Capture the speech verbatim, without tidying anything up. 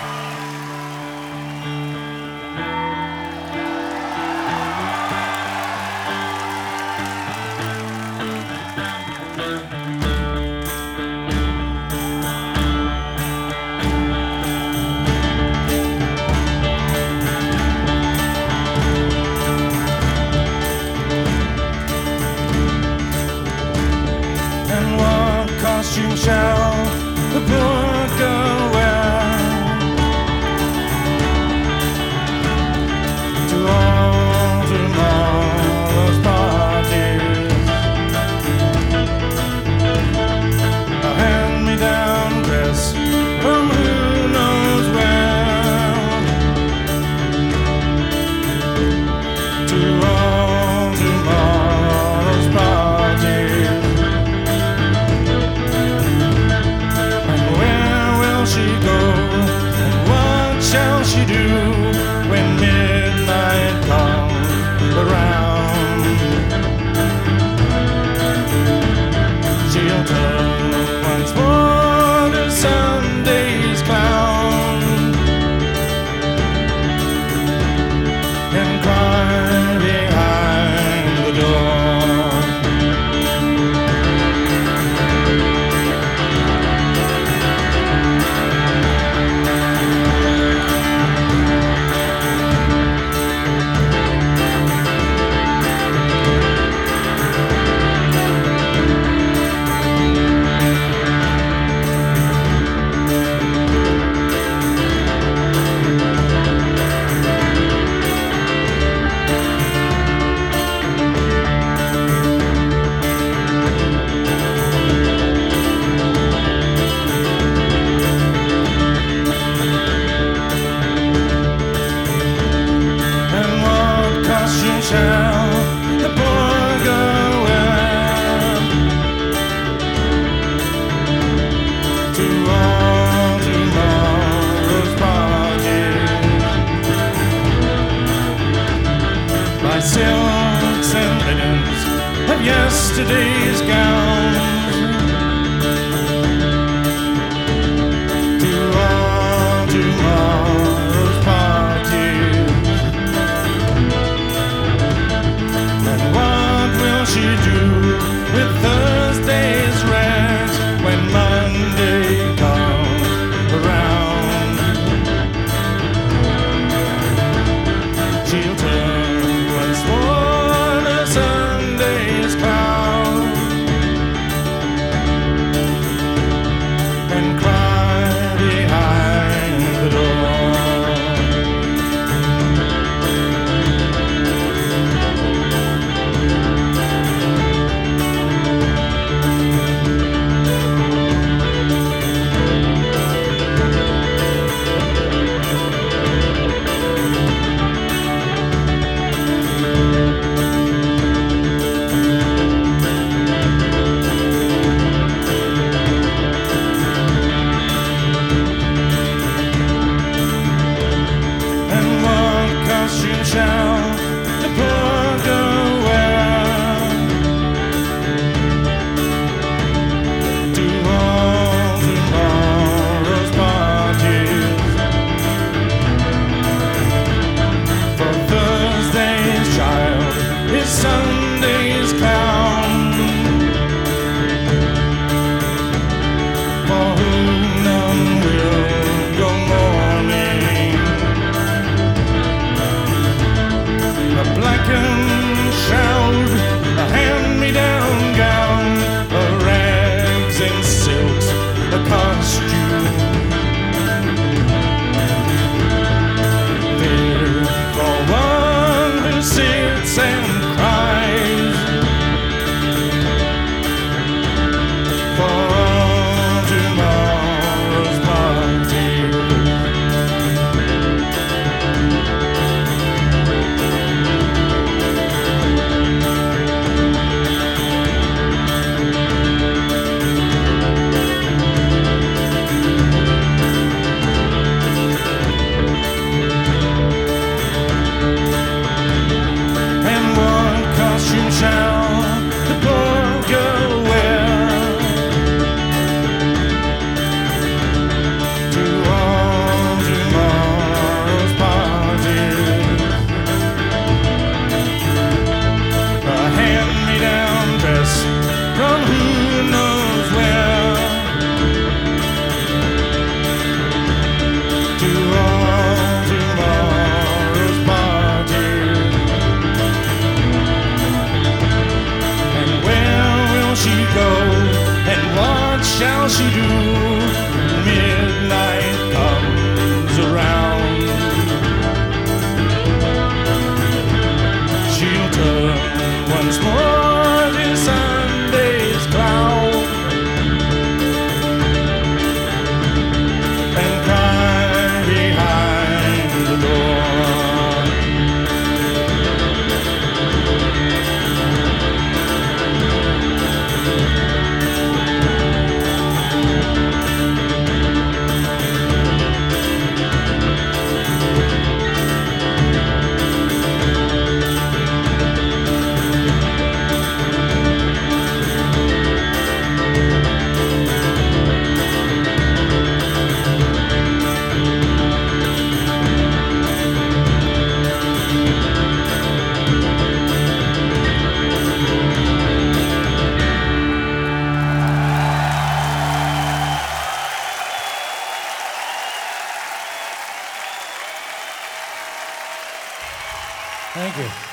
Costume shall the poor girl wear to all tomorrow's parties? A hand-me-down dress from who knows where to all tomorrow's parties. She go, and what shall she do when midnight comes around? She'll turn once more to Sunday's clown and cry behind the door. Shall the poor girl wear to all tomorrow's parties? My silks and linens of yesterday's gowns to all tomorrow's parties. She do with Thursday's rags when Monday comes around? She'll turn once more to Sunday's clown and cry behind the door. Shall the poor girl wear to all tomorrow's parties? For Thursday's child is Sunday's clown, for whom none will go mourning. Black she do? Midnight comes around. She'll turn once more to Sunday's cloud and cry behind the door. Thank you.